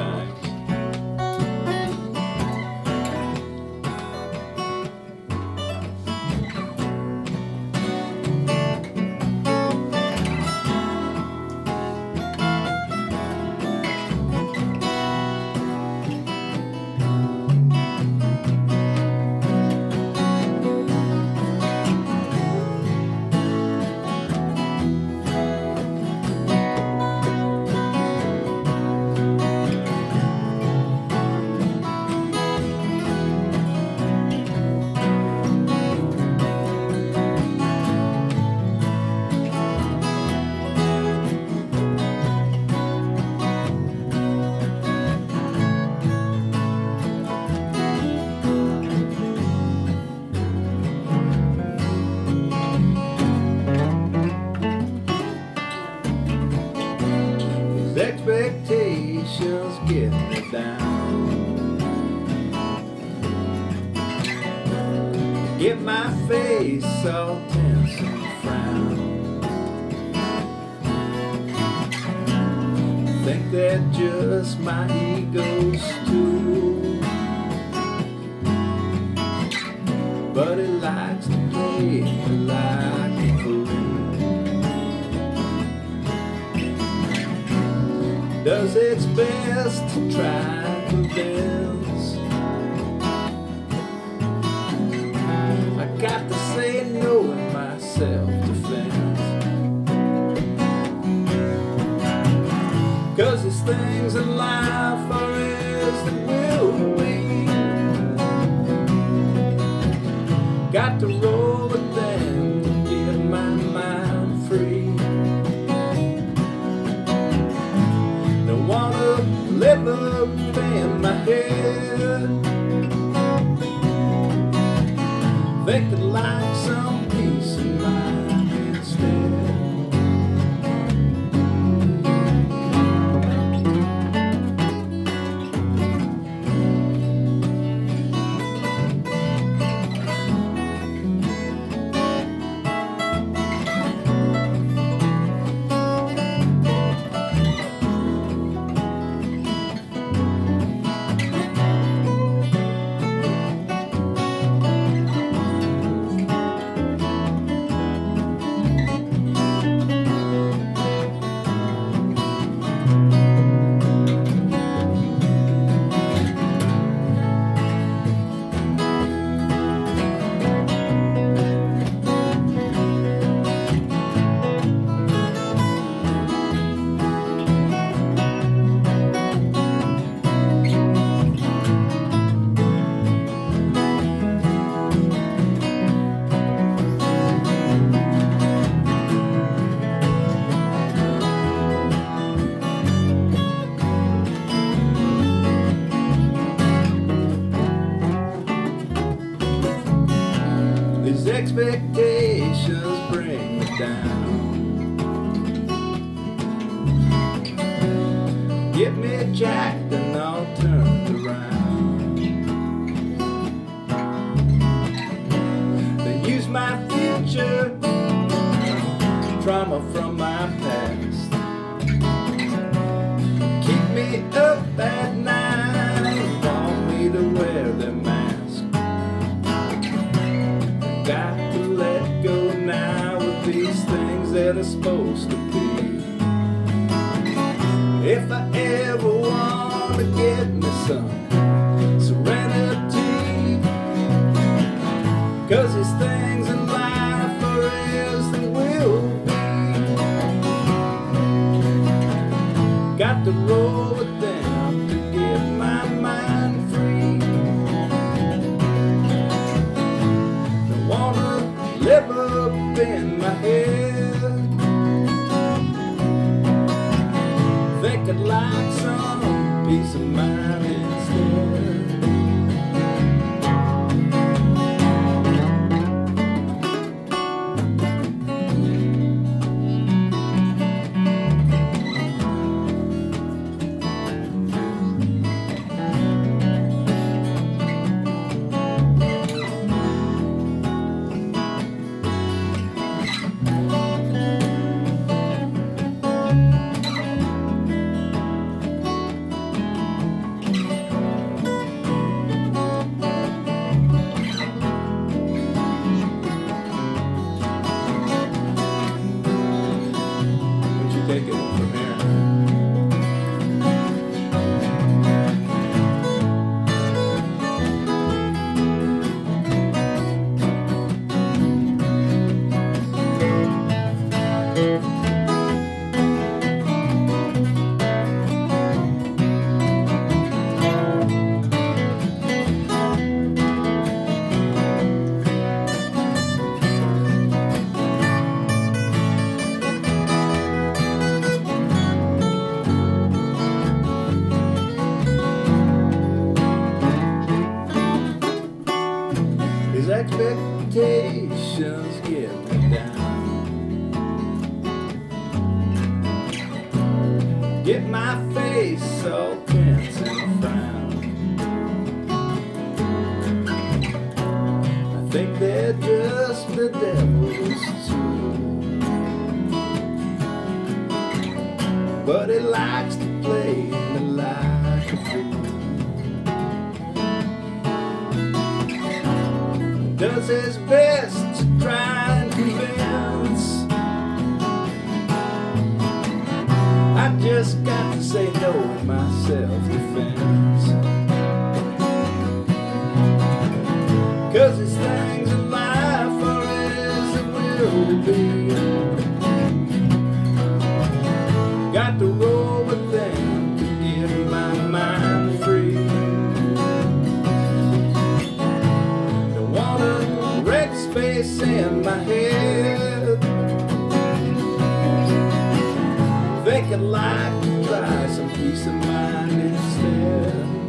right. Expectations get me down. Get my face all tense and frown. Think that just my ego's too, but it likes to play like a fool. Does its best to try to convince. I got to say no in my self-defense. 'Cause these things in life are as they will be. Got to roll with them to get my mind free. Wanna live up in my head, think I'd like some peace of mind instead. These expectations bring me down. Get me jacked and all turned around. They use my future, trauma from my past. Keep me up at night, want me to wear their mask. Got to let go now with these things that are supposed to be. If I ever want to get me some serenity, 'cause these things in life are as they will be. Got to roll with them to get my mind free. Live up in my head, think I'd like some peace of mind instead. expectations get me down. Get my face all tense and a frown. I think they're just the devil's tool, but he likes to play me like a fool. Does his best to try and convince. I just got to say no in my self-defense. 'Cause this thing's a life or as it will be. Got to roll with them to get my mind free. Don't wanna wreck space in my head. Think I'd like to try some peace of mind instead.